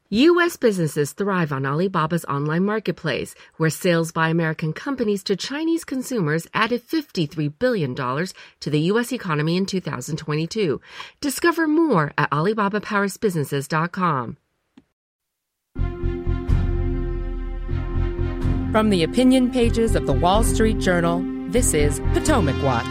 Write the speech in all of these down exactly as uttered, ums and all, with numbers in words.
U S businesses thrive on Alibaba's online marketplace, where sales by American companies to Chinese consumers added fifty-three billion dollars to the U S economy in two thousand twenty-two. Discover more at alibaba powers businesses dot com. From the opinion pages of the Wall Street Journal, this is Potomac Watch.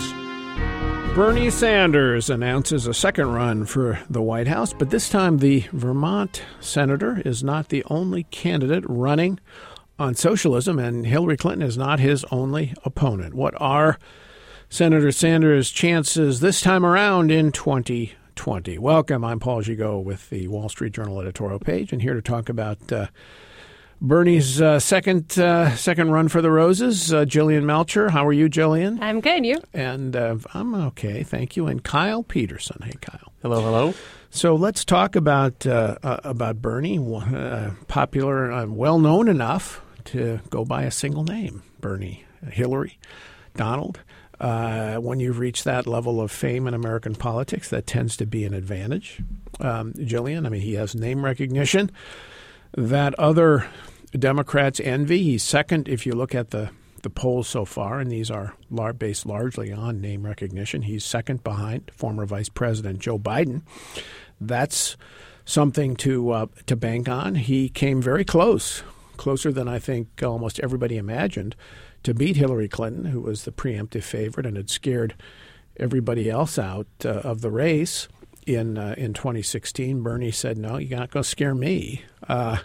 Bernie Sanders announces a second run for the White House, but this time the Vermont senator is not the only candidate running on socialism, and Hillary Clinton is not his only opponent. What are Senator Sanders' chances this time around in twenty twenty? Welcome. I'm Paul Gigot with the Wall Street Journal editorial page, and here to talk about uh, Bernie's uh, second uh, second run for the Roses, uh, Jillian Melcher. How are you, Jillian? I'm good. You? And uh, I'm okay, thank you. And Kyle Peterson. Hey, Kyle. Hello, hello. So let's talk about uh, uh, about Bernie. Uh, popular, uh, well known enough to go by a single name: Bernie, Hillary, Donald. Uh, when you've reached that level of fame in American politics, that tends to be an advantage. Um, Jillian, I mean, he has name recognition that other Democrats envy. He's second if you look at the, the polls so far, and these are lar- based largely on name recognition. He's second behind former Vice President Joe Biden. That's something to uh, to bank on. He came very close, closer than I think almost everybody imagined, to beat Hillary Clinton, who was the preemptive favorite and had scared everybody else out uh, of the race. In uh, in twenty sixteen, Bernie said, "No, you're not going to scare me," uh,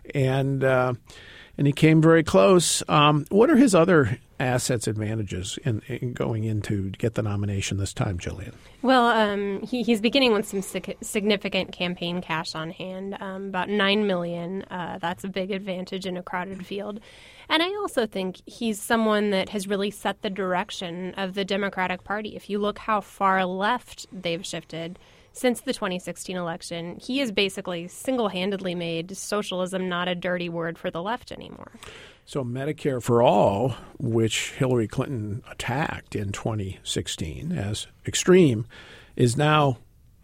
and uh, and he came very close. Um, what are his other assets, advantages in, in going in to get the nomination this time, Jillian? Well, um, he, he's beginning with some sig- significant campaign cash on hand, um, about nine million dollars. Uh, that's a big advantage in a crowded field. And I also think he's someone that has really set the direction of the Democratic Party. If you look how far left they've shifted since the twenty sixteen election, he has basically single-handedly made socialism not a dirty word for the left anymore. So Medicare for All, which Hillary Clinton attacked in twenty sixteen as extreme, is now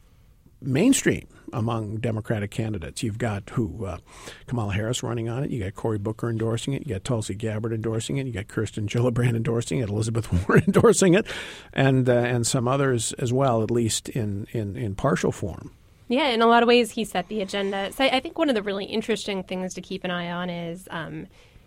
mainstream among Democratic candidates. You've got who? Uh, Kamala Harris running on it. You got Cory Booker endorsing it. You got Tulsi Gabbard endorsing it. You got Kirsten Gillibrand endorsing it. Elizabeth Warren endorsing it, and uh, and some others as well, at least in, in, in partial form. Yeah, in a lot of ways, he set the agenda. So I think one of the really interesting things to keep an eye on is um,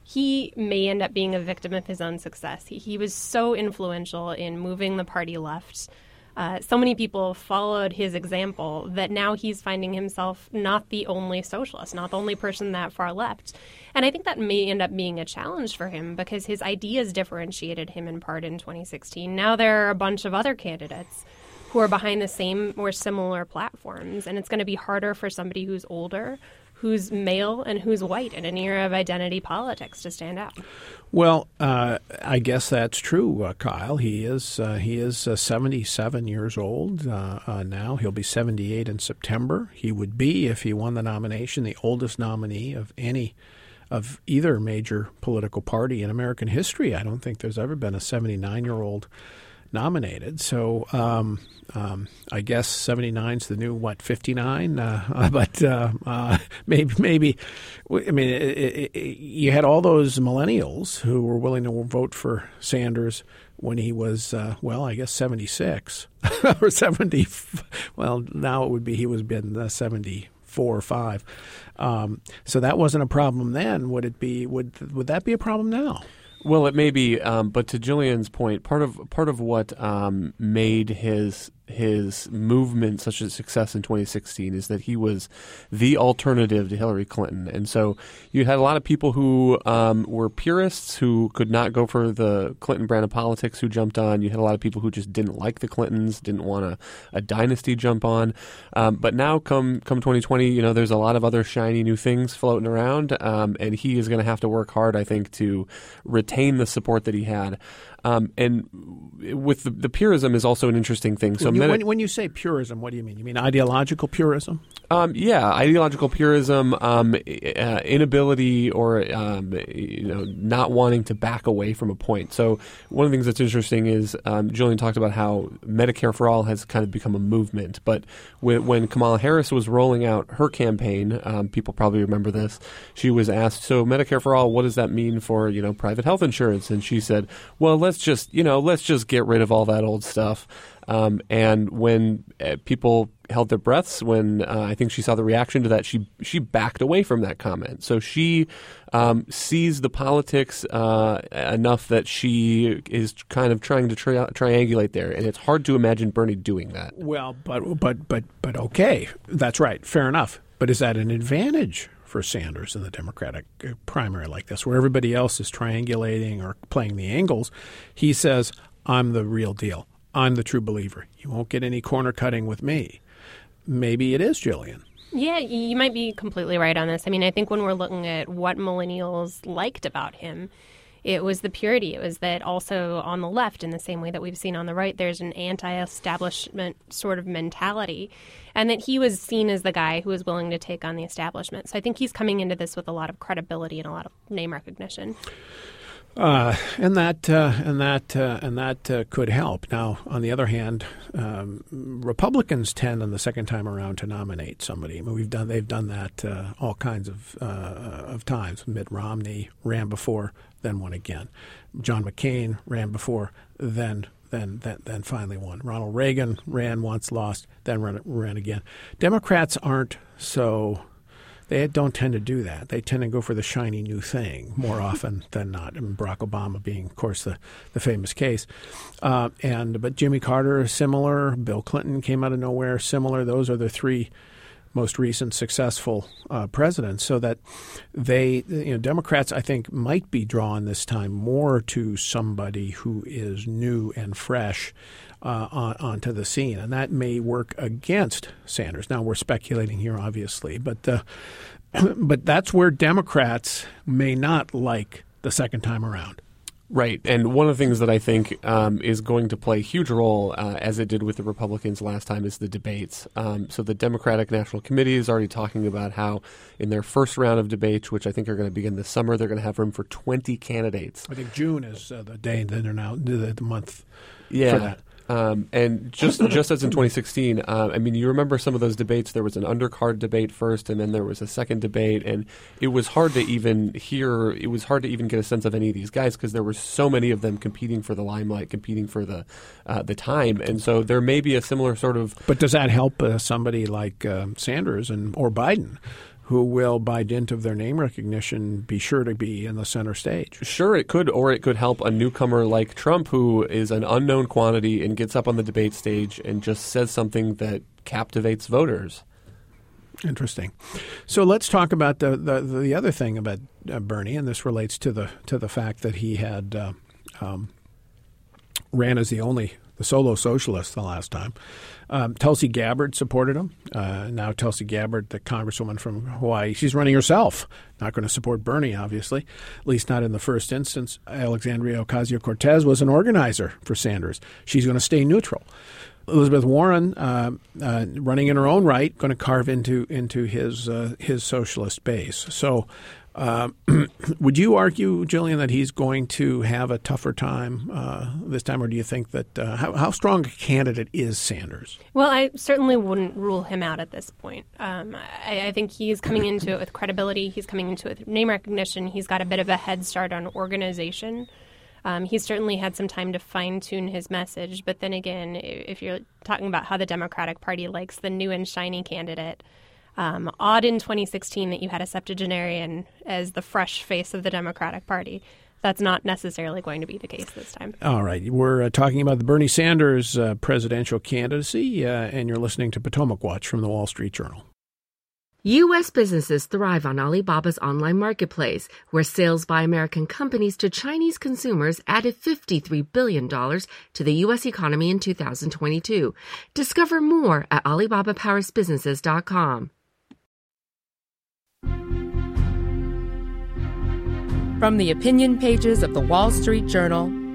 he may end up being a victim of his own success. He, he was so influential in moving the party left. Uh, so many people followed his example that now he's finding himself not the only socialist, not the only person that far left. And I think that may end up being a challenge for him because his ideas differentiated him in part in twenty sixteen. Now there are a bunch of other candidates who are behind the same or similar platforms, and it's going to be harder for somebody who's older, who's male, and who's white in an era of identity politics to stand out. Well, uh, I guess that's true, uh, Kyle. He is uh, he is uh, seventy-seven years old uh, uh, now. He'll be seventy-eight in September. He would be, if he won the nomination, the oldest nominee of any of either major political party in American history. I don't think there's ever been a seventy-nine-year-old nominated. So um, um, I guess seventy-nine is the new, what, fifty-nine? Uh, but uh, uh, maybe, maybe, I mean, it, it, it, you had all those millennials who were willing to vote for Sanders when he was, uh, well, I guess seventy-six or seventy. Well, now it would be he was been uh, seventy-four or five. Um, so that wasn't a problem then. Would it be? Would would that be a problem now? Well, it may be, um, but to Jillian's point, part of part of what um, made his his movement such a success in twenty sixteen is that he was the alternative to Hillary Clinton. And so you had a lot of people who um, were purists who could not go for the Clinton brand of politics who jumped on. You had a lot of people who just didn't like the Clintons, didn't want a, a dynasty jump on. Um, but now come come twenty twenty, you know, there's a lot of other shiny new things floating around, um, and he is going to have to work hard, I think, to retain the support that he had. Um, and with the, the purism is also an interesting thing. So when you, meta- when, when you say purism, what do you mean? You mean ideological purism? Um, yeah, ideological purism, um, uh, inability or um, you know not wanting to back away from a point. So one of the things that's interesting is um, Julian talked about how Medicare for All has kind of become a movement. But when, when Kamala Harris was rolling out her campaign, um, people probably remember this. She was asked, "So Medicare for All, what does that mean for you know private health insurance?" And she said, "Well, let's just you know let's just get rid of all that old stuff." Um, and when uh, people held their breaths, when uh, I think she saw the reaction to that, she she backed away from that comment. So she um, sees the politics uh, enough that she is kind of trying to tri- triangulate there, and it's hard to imagine Bernie doing that. Well, but but but but okay, that's right, fair enough. But is that an advantage for Sanders in the Democratic primary like this, where everybody else is triangulating or playing the angles? He says, "I'm the real deal. I'm the true believer. You won't get any corner cutting with me." Maybe it is, Jillian. Yeah, you might be completely right on this. I mean, I think when we're looking at what millennials liked about him, it was the purity. It was that also on the left, in the same way that we've seen on the right, there's an anti-establishment sort of mentality, and that he was seen as the guy who was willing to take on the establishment. So I think he's coming into this with a lot of credibility and a lot of name recognition. Uh, and that uh, and that uh, and that uh, could help. Now, on the other hand, um, Republicans tend, on the second time around, to nominate somebody. I mean, we've done they've done that uh, all kinds of uh, of times. Mitt Romney ran before, then won again. John McCain ran before, then then then then finally won. Ronald Reagan ran once, lost, then ran ran again. Democrats aren't so. They don't tend to do that. They tend to go for the shiny new thing more often than not. And Barack Obama being, of course, the, the famous case. Uh, and but Jimmy Carter is similar. Bill Clinton came out of nowhere, similar. Those are the three most recent successful uh, presidents. So that they, you know, Democrats, I think, might be drawn this time more to somebody who is new and fresh Uh, on, onto the scene, and that may work against Sanders. Now, we're speculating here, obviously, but uh, but that's where Democrats may not like the second time around. Right, and one of the things that I think um, is going to play a huge role, uh, as it did with the Republicans last time, is the debates. Um, so the Democratic National Committee is already talking about how in their first round of debates, which I think are going to begin this summer, they're going to have room for twenty candidates. I think June is uh, the day that they're now the, the month yeah. for that. Um, and just just as in twenty sixteen, uh, I mean, you remember some of those debates. There was an undercard debate first, and then there was a second debate, and it was hard to even hear. It was hard to even get a sense of any of these guys because there were so many of them competing for the limelight, competing for the uh, the time, and so there may be a similar sort of. But does that help uh, somebody like uh, Sanders and or Biden, who will, by dint of their name recognition, be sure to be in the center stage? Sure, it could, or it could help a newcomer like Trump, who is an unknown quantity and gets up on the debate stage and just says something that captivates voters. Interesting. So let's talk about the the, the other thing about uh, Bernie, and this relates to the to the fact that he had uh, um, ran as the only the solo socialist the last time. Um, Tulsi Gabbard supported him. Uh, now Tulsi Gabbard, the congresswoman from Hawaii, she's running herself. Not going to support Bernie, obviously, at least not in the first instance. Alexandria Ocasio-Cortez was an organizer for Sanders. She's going to stay neutral. Elizabeth Warren, uh, uh, running in her own right, going to carve into into his uh, his socialist base. So, uh, would you argue, Jillian, that he's going to have a tougher time uh, this time, or do you think that uh, how, how strong a candidate is Sanders? Well, I certainly wouldn't rule him out at this point. Um, I, I think he's coming into it with credibility. He's coming into it with name recognition. He's got a bit of a head start on organization. Um, he's certainly had some time to fine-tune his message. But then again, if you're talking about how the Democratic Party likes the new and shiny candidate, um, odd in twenty sixteen that you had a septuagenarian as the fresh face of the Democratic Party. That's not necessarily going to be the case this time. All right. We're uh, talking about the Bernie Sanders uh, presidential candidacy, uh, and you're listening to Potomac Watch from the Wall Street Journal. U S businesses thrive on Alibaba's online marketplace, where sales by American companies to Chinese consumers added fifty-three billion dollars to the U S economy in two thousand twenty-two. Discover more at alibaba paris businesses dot com. From the opinion pages of the Wall Street Journal,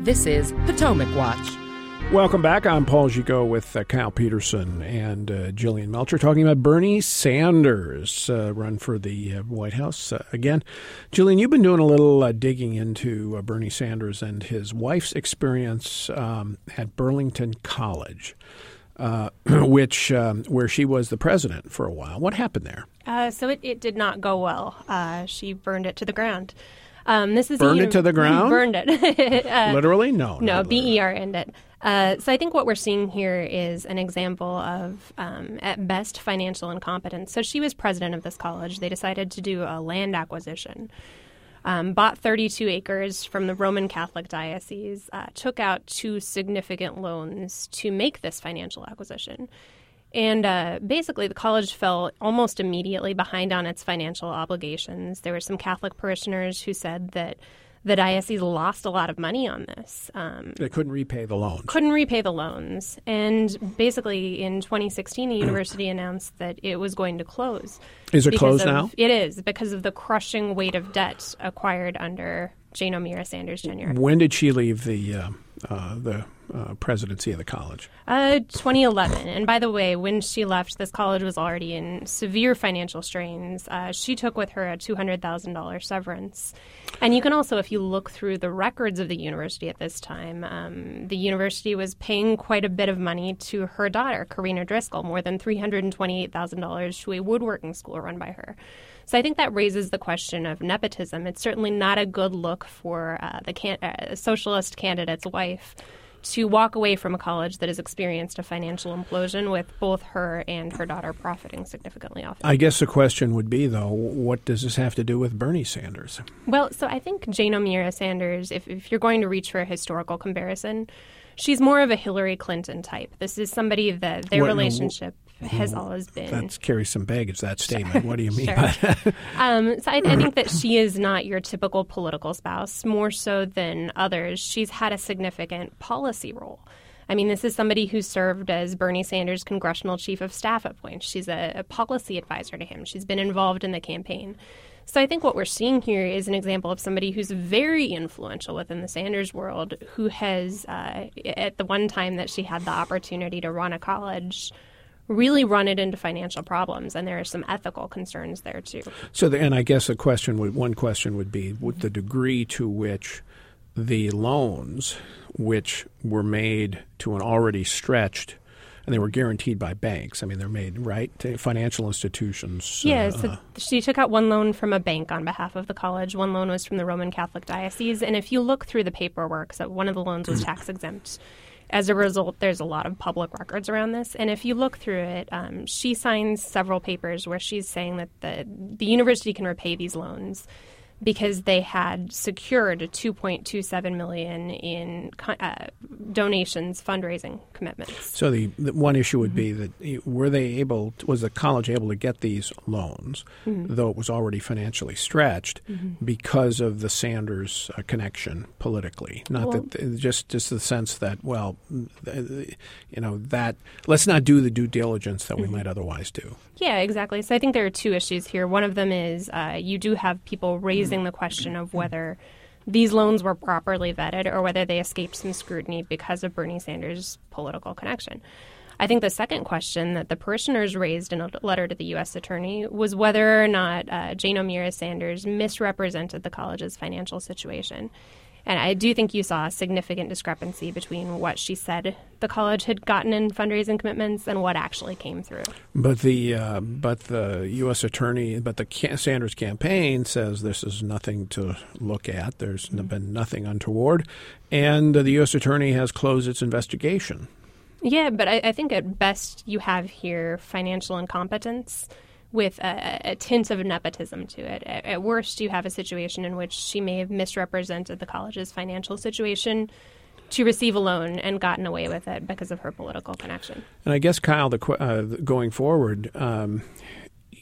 This is Potomac Watch. Welcome back. I'm Paul Gigot with uh, Kyle Peterson and uh, Jillian Melcher talking about Bernie Sanders, uh, run for the uh, White House. Uh, again, Jillian, you've been doing a little uh, digging into uh, Bernie Sanders and his wife's experience um, at Burlington College, uh, which um, where she was the president for a while. What happened there? Uh, so it, it did not go well. Uh, she burned it to the ground. Um, this is Burned a, it to the ground? Burned it. uh, Literally? No. No, not B E literally. R N it. Uh, so I think what we're seeing here is an example of, um, at best, financial incompetence. So she was president of this college. They decided to do a land acquisition, um, bought thirty-two acres from the Roman Catholic Diocese, uh, took out two significant loans to make this financial acquisition. And uh, basically, the college fell almost immediately behind on its financial obligations. There were some Catholic parishioners who said that the diocese lost a lot of money on this. Um, They couldn't repay the loans. couldn't repay the loans. And basically, in twenty sixteen, the university announced that it was going to close. Is it because closed of- now? It is, because of the crushing weight of debt acquired under Jane O'Meara Sanders' tenure. When did she leave the uh, uh, the uh, presidency of the college? Uh, twenty eleven. And by the way, when she left, this college was already in severe financial strains. Uh, she took with her a two hundred thousand dollars severance. And you can also, if you look through the records of the university at this time, um, the university was paying quite a bit of money to her daughter, Karina Driscoll, more than three hundred twenty-eight thousand dollars to a woodworking school run by her. So I think that raises the question of nepotism. It's certainly not a good look for uh, the can- uh, socialist candidate's wife to walk away from a college that has experienced a financial implosion with both her and her daughter profiting significantly off it. I guess the question would be, though, what does this have to do with Bernie Sanders? Well, so I think Jane O'Meara Sanders, if, if you're going to reach for a historical comparison, she's more of a Hillary Clinton type. This is somebody that their What- relationship has always been. That carries some baggage, that statement. What do you mean Sure. by that? Um, so I, I think that she is not your typical political spouse, more so than others. She's had a significant policy role. I mean, this is somebody who served as Bernie Sanders' congressional chief of staff at points. She's a, a policy advisor to him. She's been involved in the campaign. So I think what we're seeing here is an example of somebody who's very influential within the Sanders world, who has, uh, at the one time that she had the opportunity to run a college, really run it into financial problems, and there are some ethical concerns there too. So, the, and I guess a question would, one question would be, with the degree to which the loans, which were made to an already stretched, and they were guaranteed by banks. I mean, they're made, right, to financial institutions. Yeah, uh, so she took out one loan from a bank on behalf of the college. One loan was from the Roman Catholic Diocese. And if you look through the paperwork, so one of the loans was tax exempt. As a result, there's a lot of public records around this. And if you look through it, um, she signs several papers where she's saying that the, the university can repay these loans because they had secured two point two seven million dollars in uh, donations, fundraising commitments. So the, the one issue would be that were they able, to, was the college able to get these loans, mm-hmm. though it was already financially stretched, mm-hmm. because of the Sanders uh, connection politically? Not well, that just just the sense that, well, you know, that let's not do the due diligence that we mm-hmm. might otherwise do. Yeah, exactly. So I think there are two issues here. One of them is uh, you do have people raising the question of whether these loans were properly vetted or whether they escaped some scrutiny because of Bernie Sanders' political connection. I think the second question that the parishioners raised in a letter to the U S attorney was whether or not uh, Jane O'Meara Sanders misrepresented the college's financial situation. And I do think you saw a significant discrepancy between what she said the college had gotten in fundraising commitments and what actually came through. But the uh, but the U S attorney, but the Sanders campaign says this is nothing to look at. There's mm-hmm. been nothing untoward, and uh, the U S attorney has closed its investigation. Yeah, but I, I think at best you have here financial incompetence with a, a tint of nepotism to it. At, at worst, you have a situation in which she may have misrepresented the college's financial situation to receive a loan and gotten away with it because of her political connection. And I guess, Kyle, the, uh, going forward, um,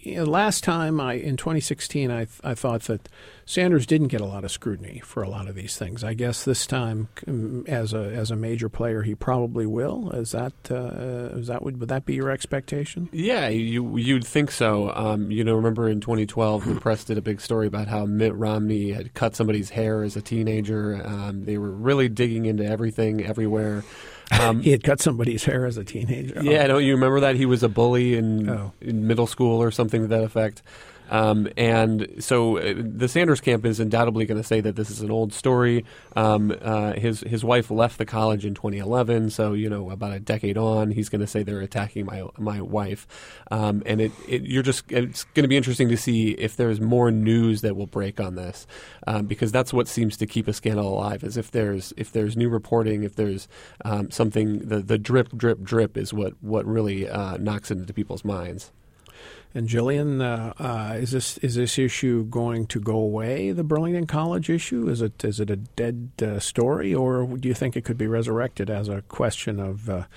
you know, last time I in twenty sixteen, I I thought that Sanders didn't get a lot of scrutiny for a lot of these things. I guess this time, as a as a major player, he probably will. Is that uh, is that would would that be your expectation? Yeah, you you'd think so. Um, you know, remember in twenty twelve, the press did a big story about how Mitt Romney had cut somebody's hair as a teenager. Um, they were really digging into everything, everywhere. Um, he had cut somebody's hair as a teenager. Yeah, oh. don't you remember that? He was a bully in, oh. in middle school or something to that effect. Um, and so uh, the Sanders camp is undoubtedly going to say that this is an old story. Um, uh, his his wife left the college in twenty eleven, so you know about a decade on, he's going to say they're attacking my my wife. Um, and it, it you're just it's going to be interesting to see if there's more news that will break on this, um, because that's what seems to keep a scandal alive. Is if there's if there's new reporting, if there's um, something the the drip drip drip is what what really uh, knocks it into people's minds. And Jillian, uh, uh, is this is this issue going to go away? The Burlington College issue, is it is it a dead uh, story, or do you think it could be resurrected as a question of uh,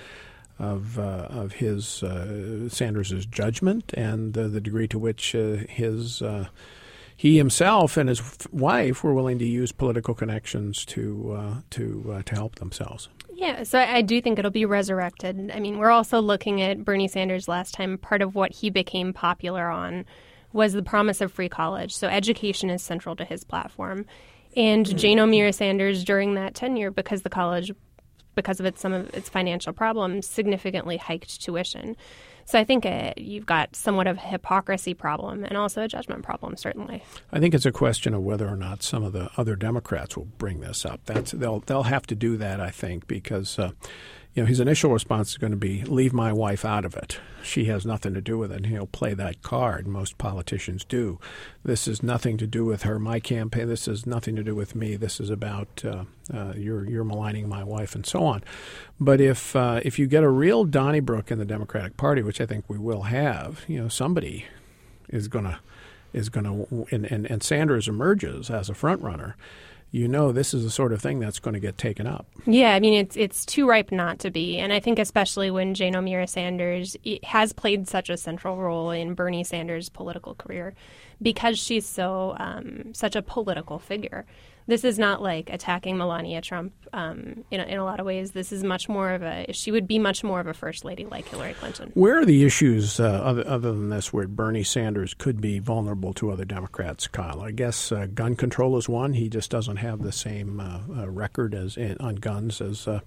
of uh, of his uh, Sanders's judgment and uh, the degree to which uh, his uh, he himself and his wife were willing to use political connections to uh, to uh, to help themselves? Yeah, so I do think it'll be resurrected. I mean, we're also looking at Bernie Sanders last time. Part of what he became popular on was the promise of free college. So education is central to his platform. And Jane O'Meara Sanders, during that tenure, because the college, because of its, some of its financial problems, significantly hiked tuition. So I think uh, you've got somewhat of a hypocrisy problem and also a judgment problem, certainly. I think it's a question of whether or not some of the other Democrats will bring this up. That's they'll they'll have to do that, I think, because uh, you know his initial response is going to be, "Leave my wife out of it. She has nothing to do with it." And he'll play that card. Most politicians do. This is nothing to do with her. My campaign. This is nothing to do with me. This is about uh, uh, you're you're maligning my wife and so on. But if uh, if you get a real Donnybrook in the Democratic Party, which I think we will have, you know, somebody is gonna is gonna and, and, and Sanders emerges as a front runner. You know, this is the sort of thing that's going to get taken up. Yeah, I mean, it's it's too ripe not to be. And I think especially when Jane O'Meara Sanders has played such a central role in Bernie Sanders' political career because she's so um, such a political figure. This is not like attacking Melania Trump um, in, a, in a lot of ways. This is much more of a – she would be much more of a first lady like Hillary Clinton. Where are the issues, uh, other, other than this, where Bernie Sanders could be vulnerable to other Democrats, Kyle? I guess uh, gun control is one. He just doesn't have the same uh, uh, record as in, on guns as uh,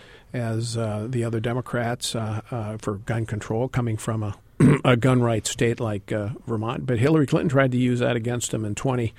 as uh, the other Democrats uh, uh, for gun control, coming from a, a gun rights state like uh, Vermont. But Hillary Clinton tried to use that against him in twenty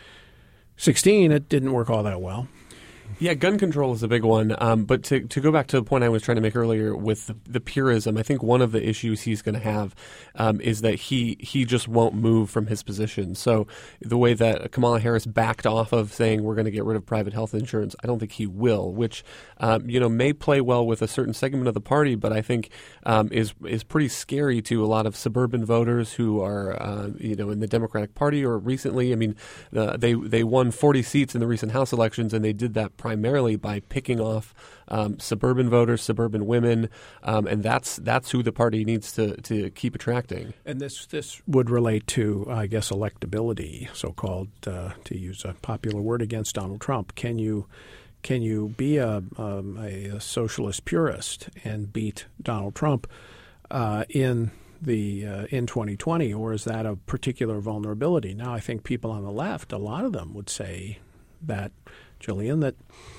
sixteen. It didn't work all that well. Yeah, gun control is a big one. Um, but to, to go back to the point I was trying to make earlier with the, the purism, I think one of the issues he's going to have um, is that he he just won't move from his position. So the way that Kamala Harris backed off of saying we're going to get rid of private health insurance, I don't think he will, which um, you know may play well with a certain segment of the party, but I think um, is is pretty scary to a lot of suburban voters who are uh, you know in the Democratic Party or recently. I mean, uh, they they won forty seats in the recent House elections, and they did that primarily by picking off um, suburban voters, suburban women, um, and that's that's who the party needs to, to keep attracting. And this this would relate to, I guess, electability, so-called, uh, to use a popular word against Donald Trump. Can you can you be a, um, a socialist purist and beat Donald Trump uh, in the uh, in twenty twenty, or is that a particular vulnerability? Now, I think people on the left, a lot of them would say that, Jillian, that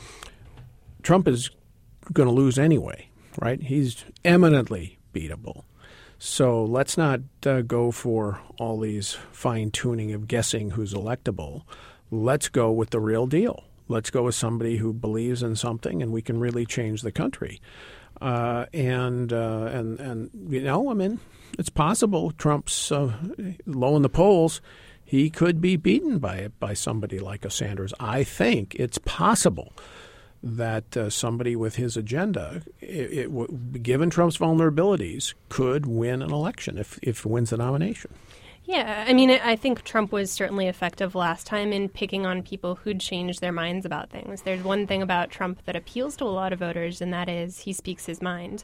Trump is going to lose anyway, right? He's eminently beatable. So let's not uh, go for all these fine-tuning of guessing who's electable. Let's go with the real deal. Let's go with somebody who believes in something, and we can really change the country. Uh, and, uh, and, and you know, I mean, it's possible Trump's uh, low in the polls. He could be beaten by by somebody like a Sanders. I think it's possible that uh, somebody with his agenda, it, it, given Trump's vulnerabilities, could win an election if if wins the nomination. Yeah, I mean, I think Trump was certainly effective last time in picking on people who'd changed their minds about things. There's one thing about Trump that appeals to a lot of voters, and that is he speaks his mind.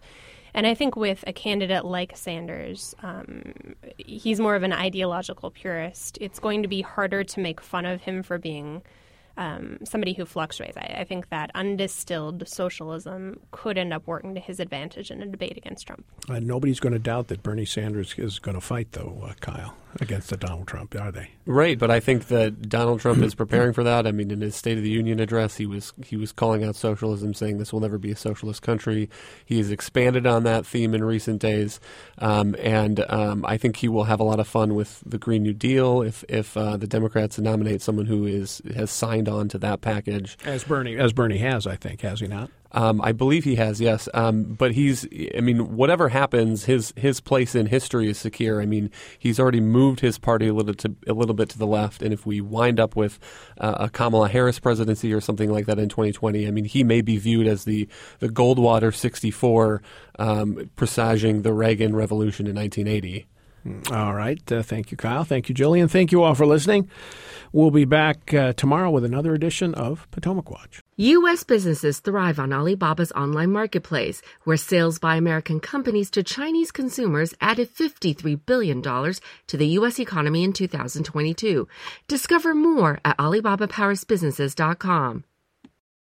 And I think with a candidate like Sanders, um, he's more of an ideological purist. It's going to be harder to make fun of him for being Um, somebody who fluctuates. I, I think that undistilled socialism could end up working to his advantage in a debate against Trump. Uh, nobody's going to doubt that Bernie Sanders is going to fight, though, uh, Kyle, against the Donald Trump, are they? Right, but I think that Donald Trump is preparing for that. I mean, in his State of the Union address, he was he was calling out socialism, saying this will never be a socialist country. He has expanded on that theme in recent days, um, and um, I think he will have a lot of fun with the Green New Deal if if uh, the Democrats nominate someone who is has signed on to that package. As Bernie, as Bernie has, I think, has he not? Um, I believe he has, yes. Um, but he's, I mean, whatever happens, his his place in history is secure. I mean, he's already moved his party a little to a little bit to the left, and if we wind up with uh, a Kamala Harris presidency or something like that in twenty twenty, I mean, he may be viewed as the the Goldwater sixty-four, um, presaging the Reagan Revolution in nineteen eighty. All right. Uh, thank you, Kyle. Thank you, Jillian. Thank you all for listening. We'll be back uh, tomorrow with another edition of Potomac Watch. U S businesses thrive on Alibaba's online marketplace, where sales by American companies to Chinese consumers added fifty-three billion dollars to the U S economy in two thousand twenty-two. Discover more at alibaba powers businesses dot com.